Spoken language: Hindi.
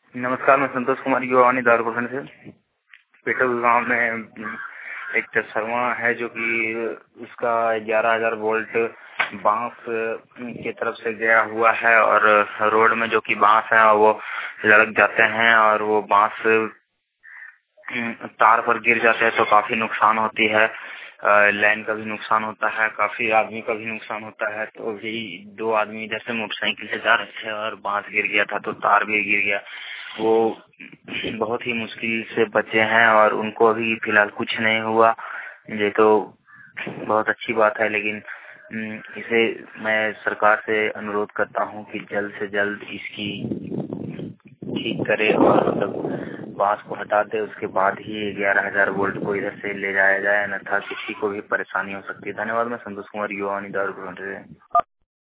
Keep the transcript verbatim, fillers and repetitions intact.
नमस्कार, मैं संतोष कुमार युवानी दारकुटन से। पेटल गांव में एक ट्रांसफार्मर है जो कि उसका ग्यारह हजार वोल्ट बांस की तरफ से गया हुआ है और रोड में जो कि बांस है वो लड़क जाते हैं और वो बांस तार पर गिर जाते हैं तो काफी नुकसान होती है। लाइन का भी नुकसान होता है, काफी आदमी का भी नुकसान होता है। तो यही दो आदमी इधर से मोटरसाइकिल से जा रहे थे और बांस गिर गया था तो तार भी गिर गया। वो बहुत ही मुश्किल से बचे हैं और उनको अभी फिलहाल कुछ नहीं हुआ। ये तो बहुत अच्छी बात है, लेकिन इसे मैं सरकार से अनुरोध करता हूँ कि जल्द से जल्द इसकी ठीक करे और मतलब बांस को हटा दे, उसके बाद ही ग्यारह हजार वोल्ट को इधर से ले जाया जाए, अन्यथा किसी को भी परेशानी हो सकती है। धन्यवाद। मैं संतोष कुमार युवा निदार।